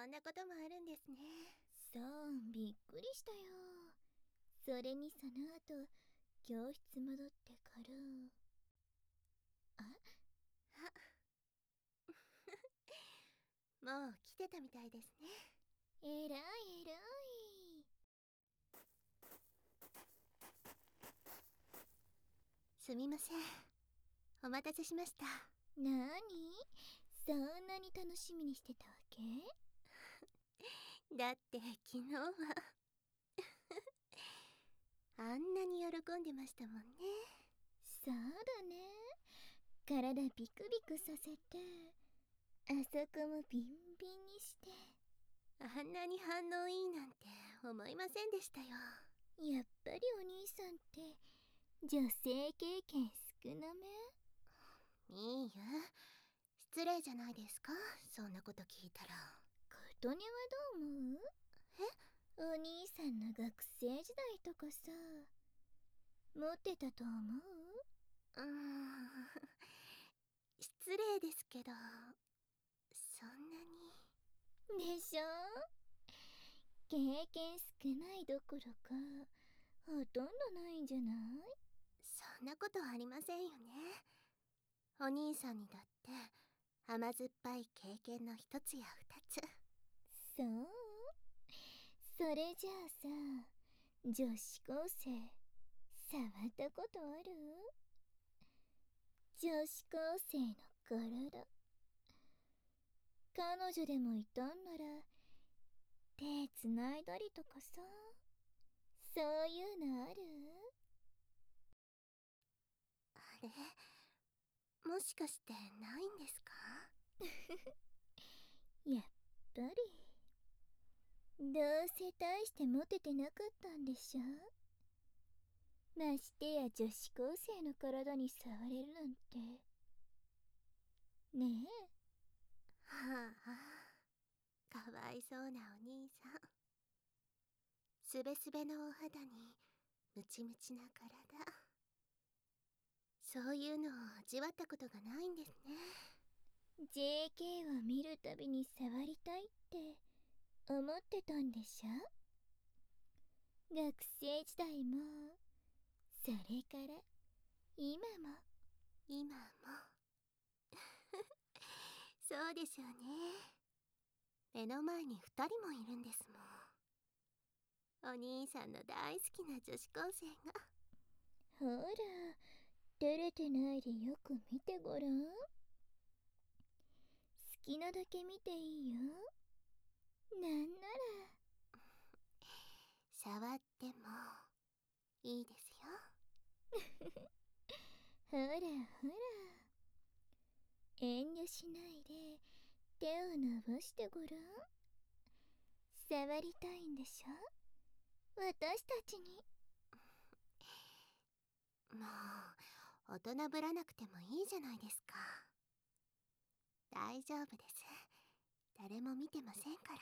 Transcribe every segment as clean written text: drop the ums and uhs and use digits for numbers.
そんなこともあるんですね。 そう、びっくりしたよ。それにその後、教室戻ってから。 もう来てたみたいですね。 えらいえらい。 すみません。お待たせしました。 なに？そんなに楽しみにしてたわけ？ だって昨日はあんなに喜んでましたもんね。 そうだね。体ビクビクさせて、あそこもビンビンにして。 あんなに反応いいなんて思いませんでしたよ。 やっぱりお兄さんって女性経験少なめ？ いいよ。失礼じゃないですか、そんなこと聞いたら。 琴音はどう思う？お兄さんの学生時代とかさ、持ってたと思う？ 失礼ですけど、そんなに。 でしょ？経験少ないどころか、ほとんどないんじゃない？ そんなことありませんよね。お兄さんにだって甘酸っぱい経験の一つや二つ。 そう？それじゃあさ、女子高生触ったことある？女子高生の体。彼女でもいたんなら手つないだりとかさ、そういうのある？ あれ、もしかしてないんですか？ やっぱり。どうせ大してモテてなかったんでしょ？ましてや女子高生の体に触れるなんて。ねえ。 はあ、かわいそうなお兄さん。すべすべのお肌にムチムチな体、そういうのを味わったことがないんですね。 JK を見るたびに触りたいって思ってたんでしょ？学生時代も、それから今も。 今もそうでしょうね。目の前に2人もいるんですもん。お兄さんの大好きな女子高生が。 ほら、照れてないでよく見てごらん。好きなだけ見ていいよ。なんな触ってもいいですよ。 ら。ほらほら。遠慮しないで手を伸ばしてごらん。触りたいんでしょ？私たちに。 もう大人ぶらなくてもいいじゃないですか。大丈夫です。誰も見てませんから。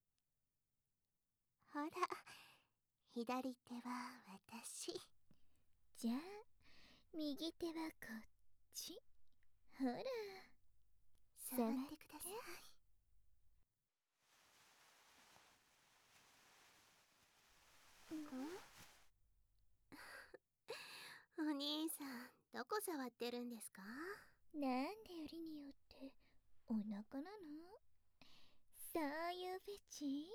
ほら、左手は私。 じゃあ右手はこっち。ほら、 触ってください。お兄さん、どこ触ってるんですか？ なんでよりによってお腹なの？そういうフェチ？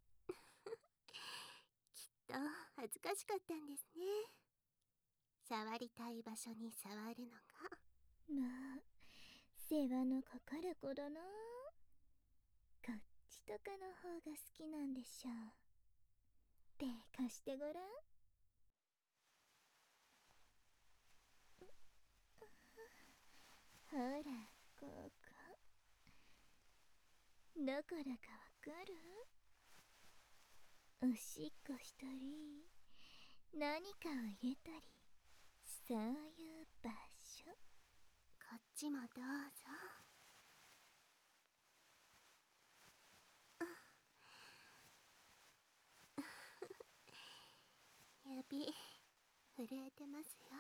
きっと恥ずかしかったんですね。触りたい場所に触るのが。 まあ、世話のかかる子だな。こっちとかの方が好きなんでしょう。手貸してごらん。ほら、ここ。どこだかわかる？おしっこしたり、何かを入れたり、そういう場所。 こっちもどうぞ。指震えてますよ。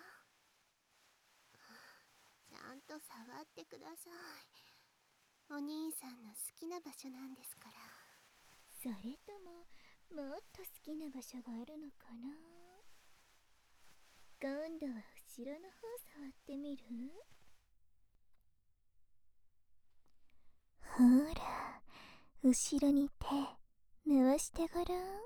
ちゃんと触ってください。お兄さんの好きな場所なんですから。 それとももっと好きな場所があるのかな。今度は後ろの方触ってみる？ほら、後ろに手回してごらん。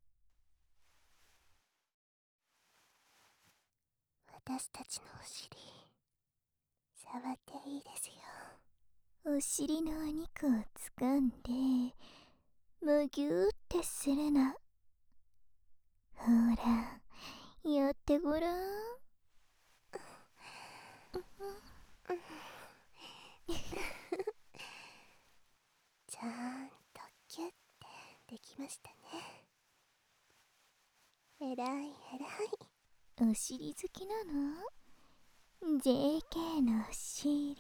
私たちのお尻触っていいですよ。 お尻のお肉を掴んでむぎゅーってするの。ほら、やってごらん。 ちゃんとキュッてできましたね。えらいえらい。 お尻好きなの？ JK のお尻。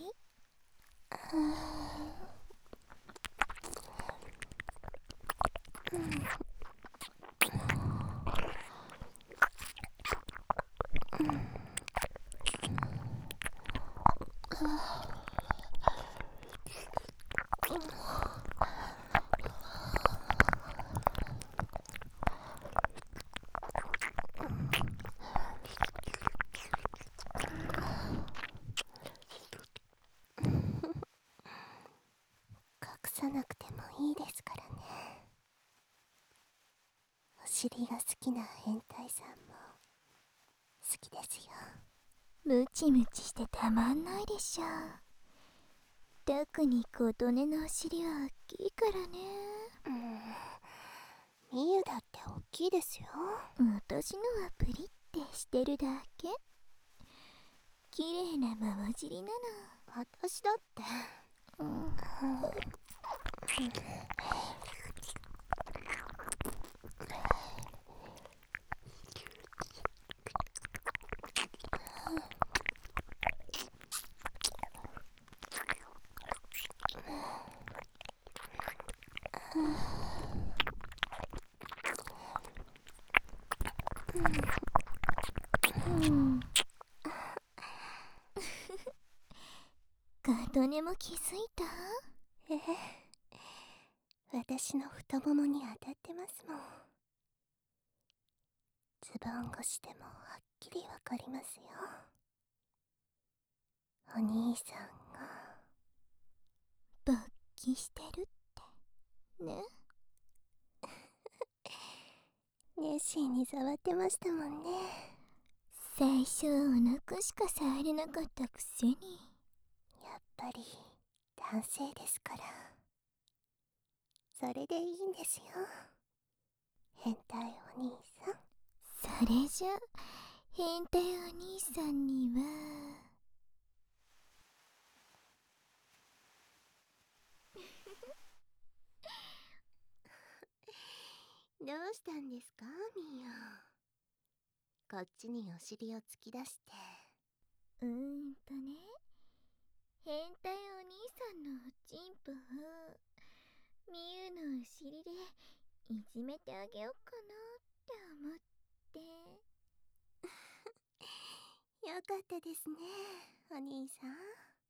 隠さなくてもいいですからね。お尻が好きな変態さんも好きですよ。 ムチムチしてたまんないでしょ。特に琴音のお尻は大きいからね。 みゆだって大きいですよ。 私のはプリってしてるだけ。綺麗な回尻なの。 私だって。 琴音も気づいた？ 私の太ももに当たってますもん。ズボン越しでもはっきりわかりますよ。お兄さんが勃起してるってね。 熱心に触ってましたもんね。 最初はお腹しか触れなかったくせに。 やっぱり男性ですから。それでいいんですよ、変態お兄さん。 それじゃ変態お兄さんにはどうしたんですか、ミヨ。こっちにお尻を突き出して。 ね、変態お兄さんのおちんぽをみゆのお尻でいじめてあげようかなって思って。 よかったですね、お兄さん。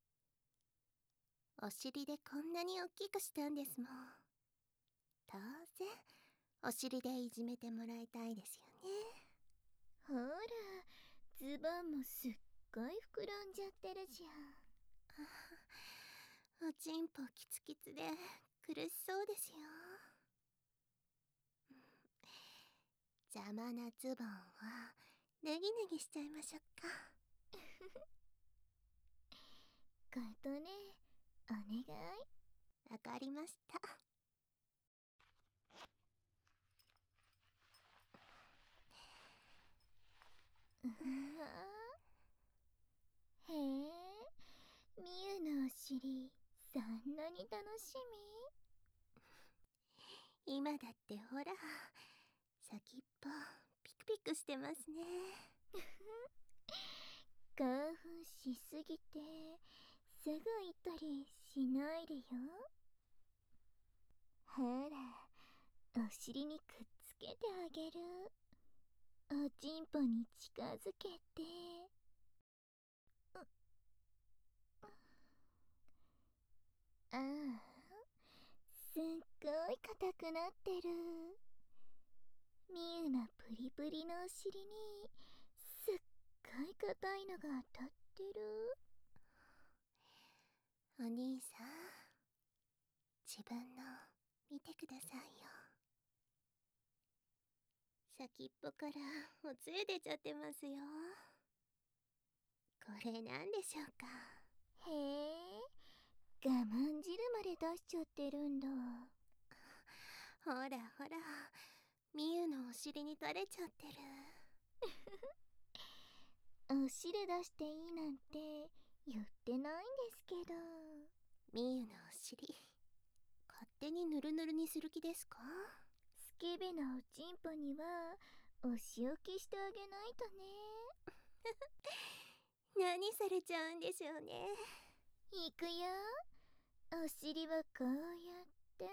お尻でこんなに大きくしたんですもん。当然お尻でいじめてもらいたいですよね。 ほら、ズボンもすっごい膨らんじゃってるじゃん。 おちんぽキツキツで苦しそうですよ。邪魔なズボンは脱ぎ脱ぎしちゃいましょうか。 琴音、お願い。 わかりました。 へえ、みゆのお尻そんなに楽し今だってほら、先っぽピクピクしてますね。 興奮しすぎてすぐ行ったりしないでよ。ほら、お尻にくっつけてあげる。おちんぽに近づけて。ああ、すっごい硬くなってる。みゆのプリプリのお尻にすっごい硬いのが当たってる。 お兄さん、自分の見てくださいよ。先っぽからおつゆ出ちゃってますよ。これなんでしょうか。 へえ、我慢汁まで出しちゃってるんだ。 ほらほら、みゆのお尻に垂れちゃってる。 お汁出していいなんて言ってないんですけど。 みゆのお尻、勝手にぬるぬるにする気ですか？ スケベなおちんぽにはお仕置きしてあげないとね。 何されちゃうんでしょうね。 いくよ。お尻はこうやって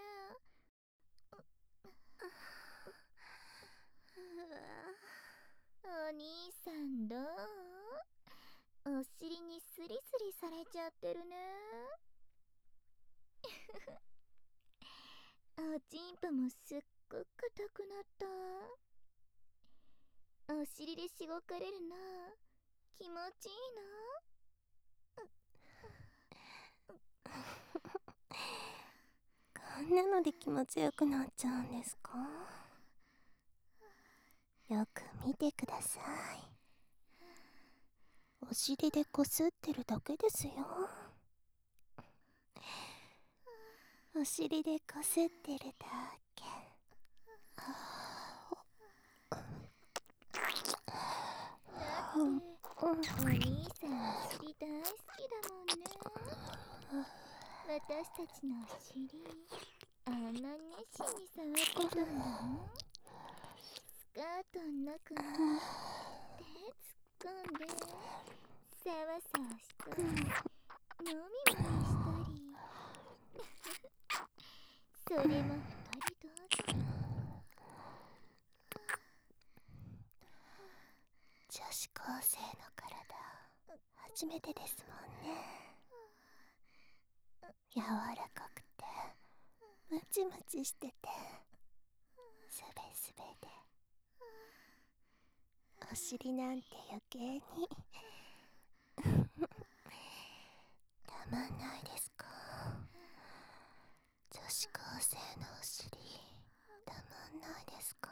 お兄さんどう？お尻にスリスリされちゃってるね。おちんぽもすっごく硬くなった。お尻でしごかれるの気持ちいいこんなので気持ちよくなっちゃうんですか？よく見てください。お尻でこすってるだけですよ。お尻でこすってるだけ。 だってお兄さんお尻大好きだもんね。私たちのお尻あんなに熱心に触ってたんだもん。スカートの中に手突っ込んでサワサワしたりもみもみしたりそれも二人同時に。 女子高生の体初めてですもんね。柔らかくてムチムチしててスベスベで、お尻なんて余計にたまんないですか？女子高生のお尻たまんないですか？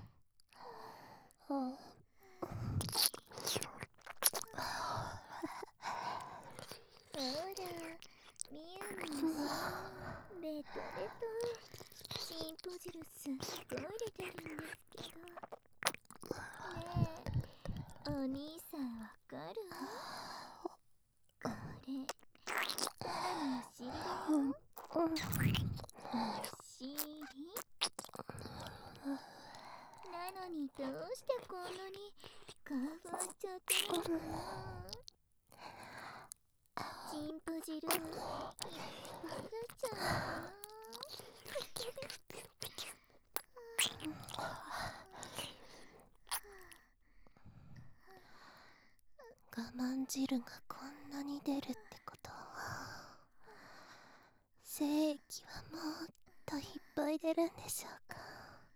ほら、みゆのお尻ベトベト。チンポ汁すっごい出てるんですけど。ねえ、お兄さんわかる？これただのお尻だよ。お尻なのにどうしてこんなに興奮しちゃってるのかな。チンポ汁いっぱい出ちゃうのかな。 我慢汁がこんなに出るってことは、精液はもっといっぱい出るんでしょうか？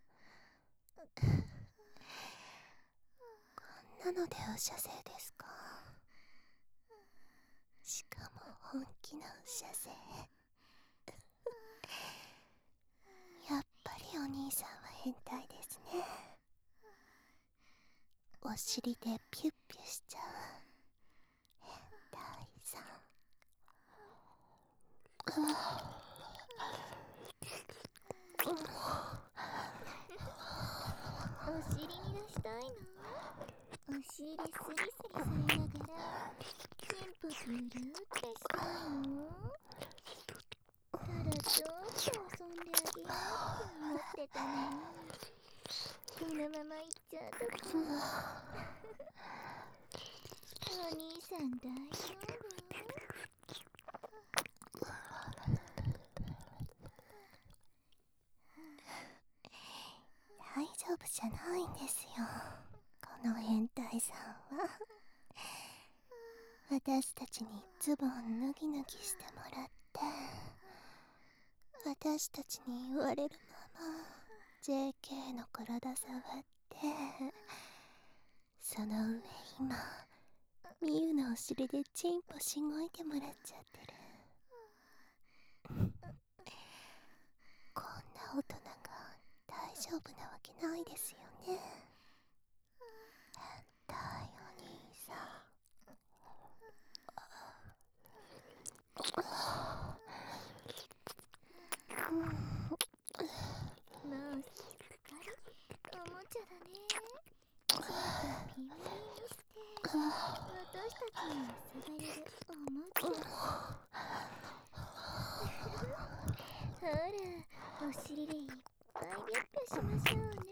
こんなのでお射精ですか？しかも本気の射精。やっぱりお兄さんは変態ですね。お尻でピュッピュしちゃう変態さん。 お尻に出したいの？お尻でスリスリされながらチンポずるってしたいの？ただちょっと遊んであげようって思ってたのに、このまま行っちゃうとか。お兄さん大丈夫？ 大丈夫じゃないんですよ、この変態さんは。私たちにズボン脱ぎ脱ぎしてもらって、 私たちに言われるまま JK の体触って、その上今みゆのお尻でチンポしごいてもらっちゃってる。こんな大人が大丈夫なわけないですよね。変態お兄さん。 もうすっかりおもちゃだね。チンポピンピンにして私たちに遊ばれるおもちゃ。ほら、お尻でいっぱいビュッビュしましょうね。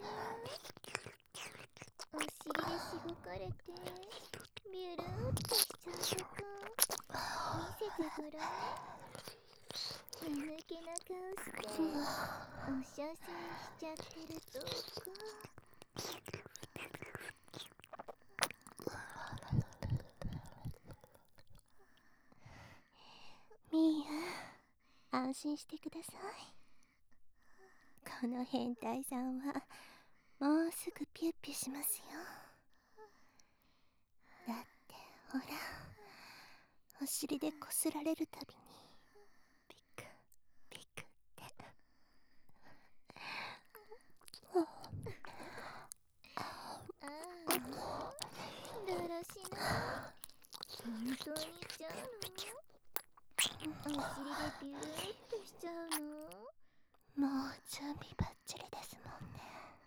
お尻でしごかれてビュルーっとしちゃうとこ見せてごらん。間抜けな顔してお射精しちゃってるとこ。 みゆ、安心してください。この変態さんはもうすぐピュッピュしますよ。だってほら、お尻でこすられるたびにピクピクって。 ああ、だらしない。本当にしちゃうの？お尻でビューってしちゃうの？ もう準備バッチリですもんね。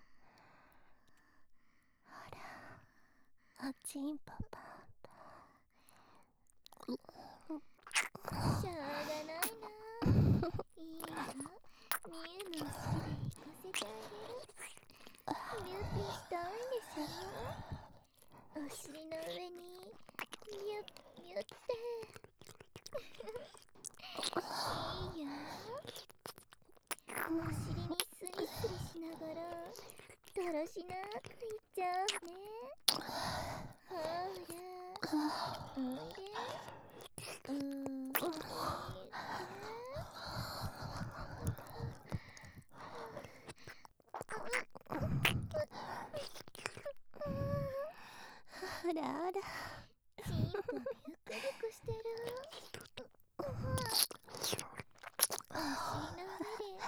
ほら、おちんぽパンパン。 しょうがないな。いいわ、みゆのお尻で行かせてあげる。ビュッビュしたいんでしょ？お尻の上にビュッビュっていいよ。お尻にスリスリしながらだらしなくいっちゃうね。ほら、おいで。 あらあら、 チンポビュクビクしてる。お尻の上で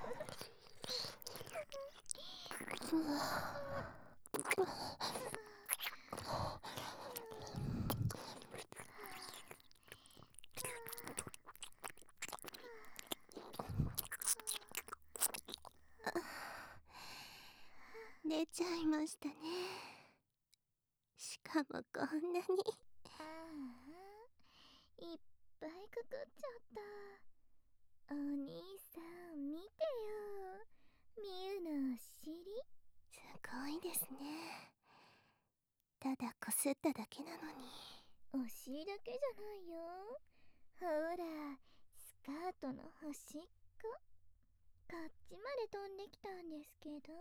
出ちゃいましたね。しかもこんなに。 ああ、いっぱいかかっちゃった。お兄さん見てよ、みゆのお尻。 すごいですね。ただこすっただけなのに。 お尻だけじゃないよ。ほら、スカートの端っこ、こっちまで飛んできたんですけど。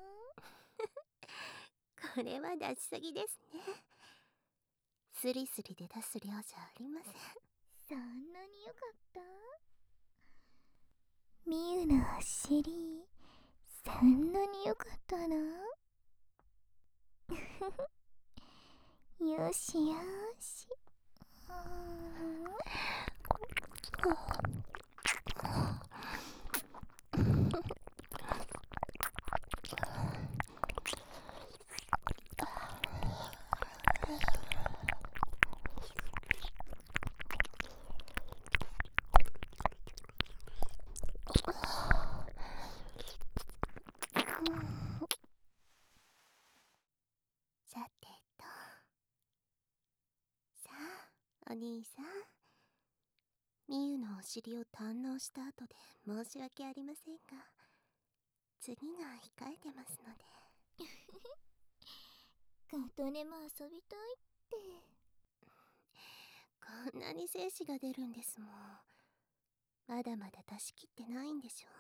これは出しすぎですね。スリスリで出す量じゃありません。 そんなによかった？みゆのお尻、そんなによかったの？よしよし。 さてと、さあお兄さん、みゆのお尻を堪能した後で申し訳ありませんが、次が控えてますので。 琴音も遊びたいって。 こんなに精子が出るんですもん。まだまだ出し切ってないんでしょ。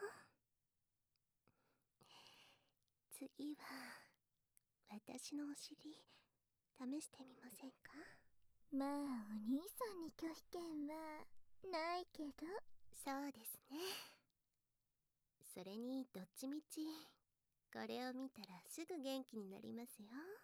次は私のお尻試してみませんか？ まあお兄さんに拒否権はないけど。 そうですね。 それにどっちみちこれを見たらすぐ元気になりますよ。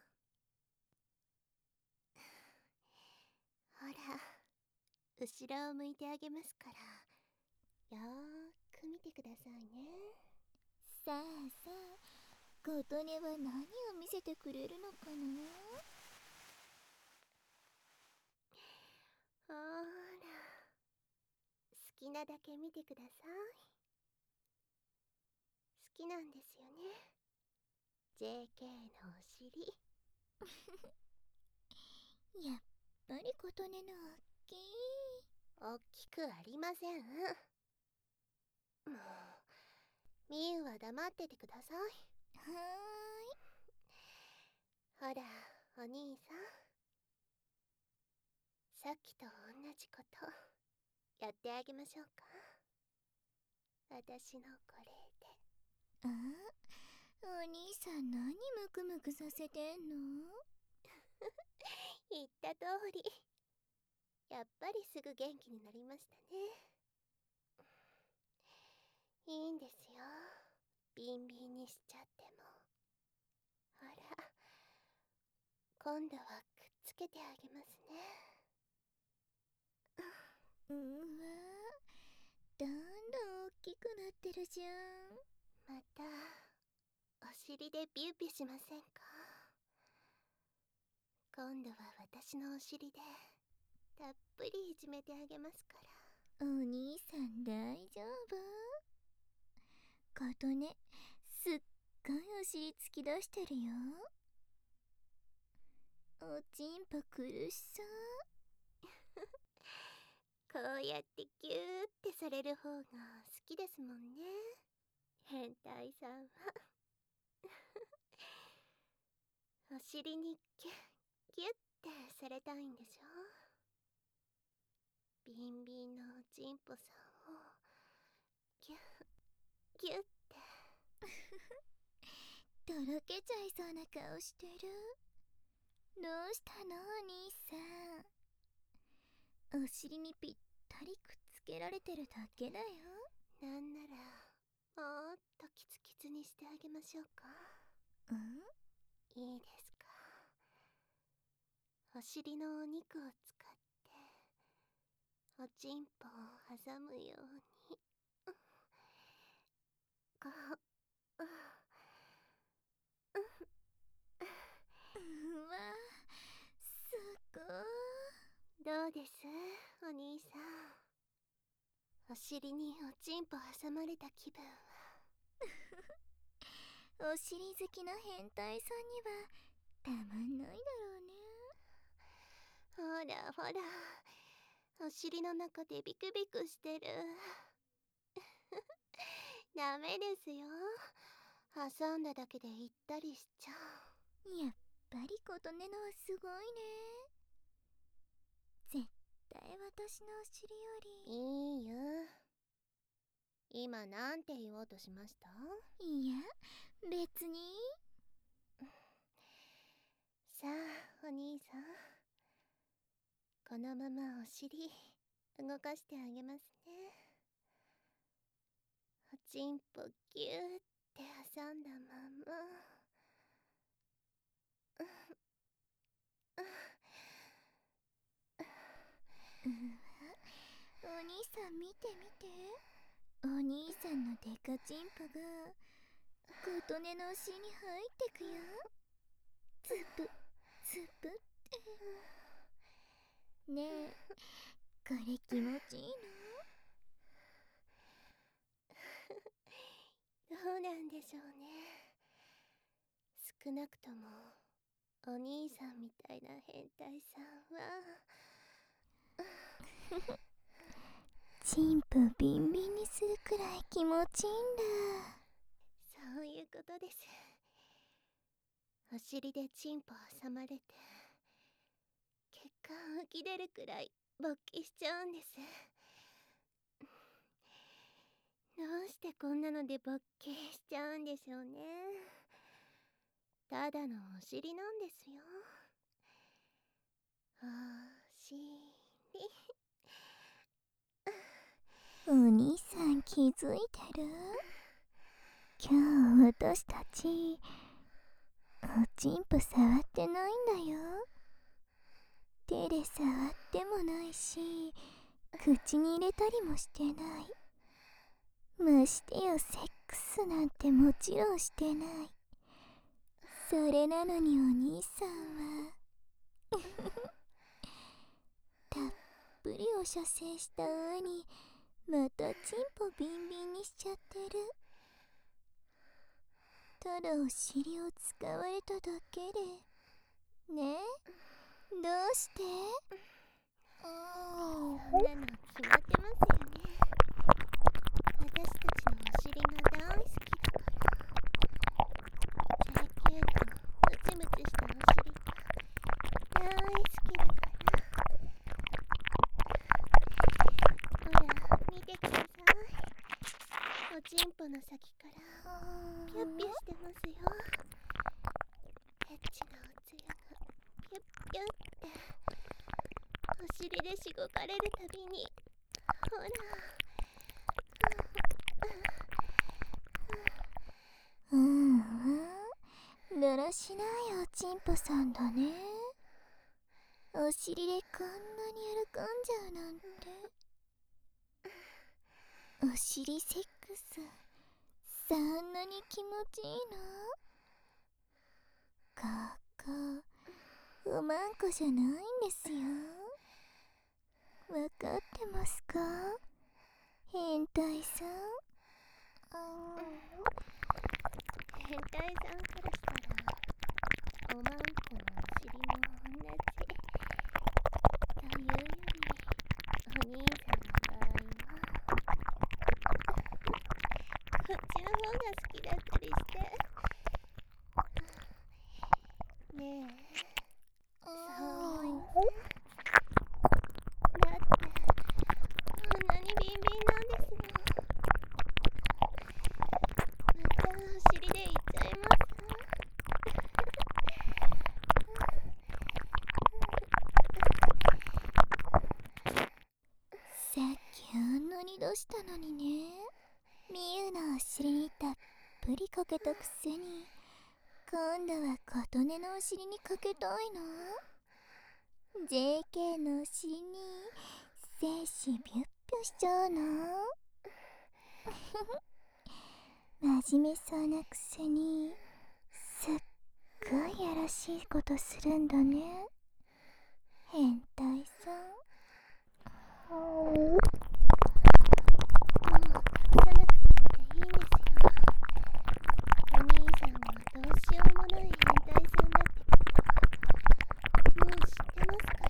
ほら、後ろを向いてあげますから、よーく見てくださいね。 さあさあ、琴音は何を見せてくれるのかな。 ほーら、好きなだけ見てください。好きなんですよね、 JK のお尻。 やっぱり琴音の大きい。 大きくありません。もうみゆは黙っててください。 はほら、お兄さん、さっきと同じことやってあげましょうか。私のこれで。 ーい。お兄さん何ムクムクさせてんの。 言った通り、やっぱりすぐ元気になりましたね。いいんですよ、ビンビンにしちゃっても。ほら、今度はくっつけてあげますね。 うわ、どんどん大きくなってるじゃん。 またお尻でビュービュしませんか。今度は私のお尻でたっぷりいじめてあげますから。 お兄さん大丈夫。琴音すっごいお尻突き出してるよ。おちんぽ苦しそう。 こうやってギューってされる方が好きですもんね、変態さんは。お尻にギュッギュッってされたいんでしょ。ビンビンのおちんぽさんをギュッギュッって。 とろけちゃいそうな顔してる。どうしたのお兄さん。お尻にぴったりくっつけられてるだけだよ。 なんならもっとキツキツにしてあげましょうか。 うん。 いいですか。お尻のお肉を使っておちんぽを挟むように、こう、 うわ、すごい。 どうですお兄さん、お尻におちんぽ挟まれた気分は。 お尻好きな変態さんにはたまんないだろうね。 ほらほら、お尻の中でビクビクしてる。ダメですよ、挟んだだけで行ったりしちゃやっぱり琴音のはすごいね。絶対私のお尻よう。 り。 いいよ、今なんて言おうとしました？ いや別に。 さあお兄さん、このままお尻動かしてあげますね。おちんぽギューって挟んだまま。 うわ、お兄さん見て見て。お兄さんのデカチンポが琴音のお尻に入ってくよ。ズブズブって。ねえ、これ気持ちいいの？ どうなんでしょうね。少なくともお兄さんみたいな変態さんは。 チンポビンビンにするくらい気持ちいいんだ。 そういうことです。お尻でチンポ挟まれて血管浮き出るくらい勃起しちゃうんです。どうしてこんなので勃起しちゃうんでしょうね。ただのお尻なんですよ。お尻。 お兄さん気づいてる？ 私たちおちんぽ触ってないんだよ。手で触ってもないし、口に入れたりもしてない。ましてやセックスなんてもちろんしてない。それなのにお兄さんはたっぷりお射精した上にまたチンポビンビンにしちゃってる。ただお尻を使われただけでね。どうして？ そんなの決まってますよね。私たちのお尻が大好きだから。JK とムチムチしたお尻が大好きだから。ほら見てください。おちんぽの先からピャッピャしてますよ。エッチなおつゆがピュッピュッってお尻でしごかれるたびに、ほらだらしないおちんぽさんだね。お尻でこんなに喜んじゃうなんて。お尻セックスそんなに気持ちいいの？ここおまんこじゃないんですよ。わかってますか？変態さん。 変態さんからしたらおまんこのお尻も同じというより、お兄さんの場合はこっちの方が好きだったりしてねえ、そう思いません？だってこんなにビンビンなんですもん。またお尻でいっちゃいます？ さっきあんなに出したのにね。みゆのお尻にたっぷりかけたくせに、今度は琴音のお尻にかけたいの？ JK のお尻に精子ビュッビュしちゃうの？真面目そうなくせにすっごいやらしいことするんだね。変態さん。 もう隠さなくたっていいんですよ。お兄さんはどうしようもない変態さんだってこともう知ってますから。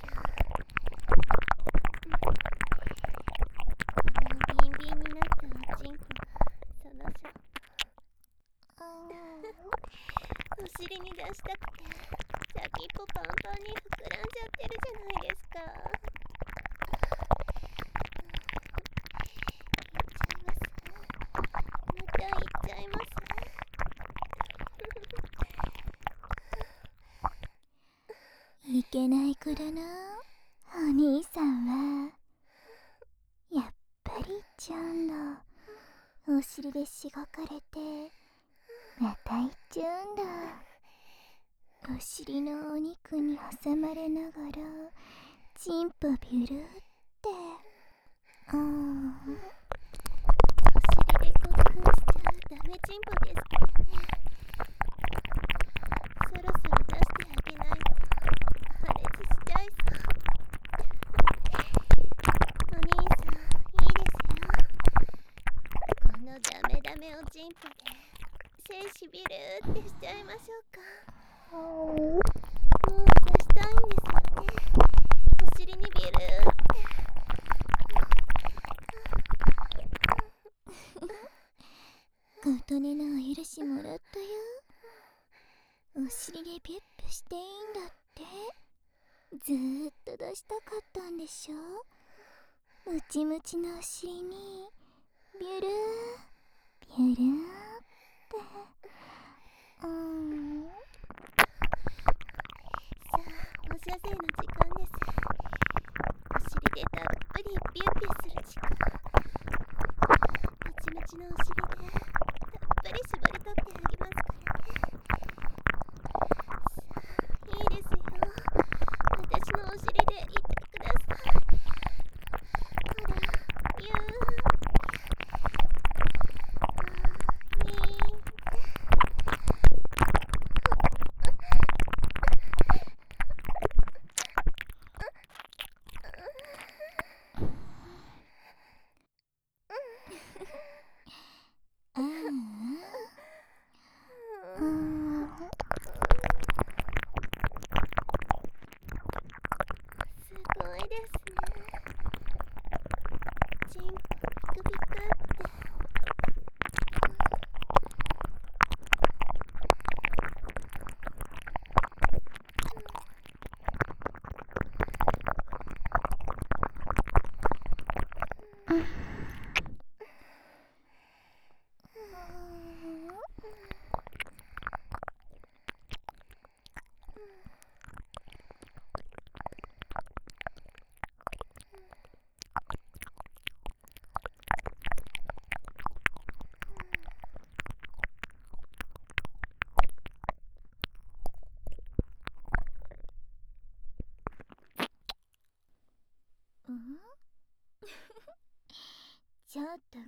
このビンビンになったおちんこがその証拠。お尻に出したくて先っぽパンパンに膨らんじゃってるじゃないですか。言っちゃいます。 いけない子だな、お兄さんは。やっぱり行っちゃうんだ。お尻でしごかれてまた行っちゃうんだ。お尻のお肉に挟まれながらチンポビュルって。 お尻で興奮しちゃダメチンポですからね。そろそろ出してあげないと破裂しちゃいそう。お兄さんいいですよ。このダメダメおちんぽで精子ビルってしちゃいましょうか。もう出したいんですよね。お尻にビルって琴音のお許しもらったよ。お尻でビュッビュしていいんだって。ずーっと出したかったんでしょ。ムチムチのお尻にビュルービュルーって。 さあお射精の時間です。お尻でたっぷりビュッビュする時間。もちもちのお尻でたっぷり絞り取ってあげま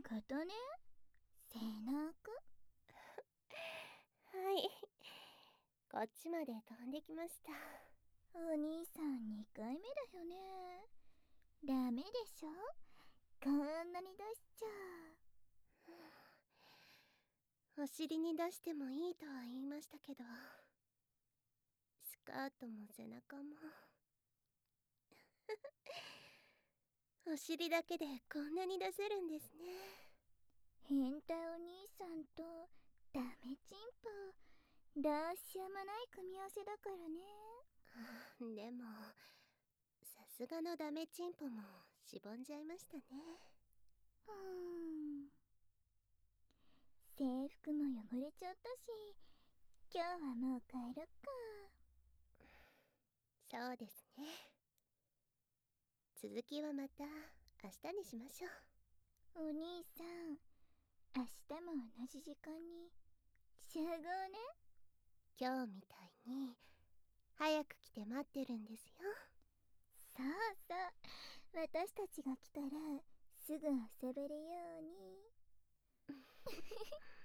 ことね。背中。 はい、こっちまで飛んできました。 お兄さん2回目だよね。ダメでしょ、こんなに出しちゃお尻に出してもいいとは言いましたけど、スカートも背中もお尻だけでこんなに出せるんですね。 変態お兄さんとダメチンポ、どうしようもない組み合わせだからね。 でもさすがのダメチンポもしぼんじゃいましたね。 制服も汚れちゃったし、今日はもう帰ろっか。 そうですね。続きはまた明日にしましょう。 お兄さん、明日も同じ時間に集合ね。 今日みたいに早く来て待ってるんですよ。 そうそう、私たちが来たらすぐ遊べるように。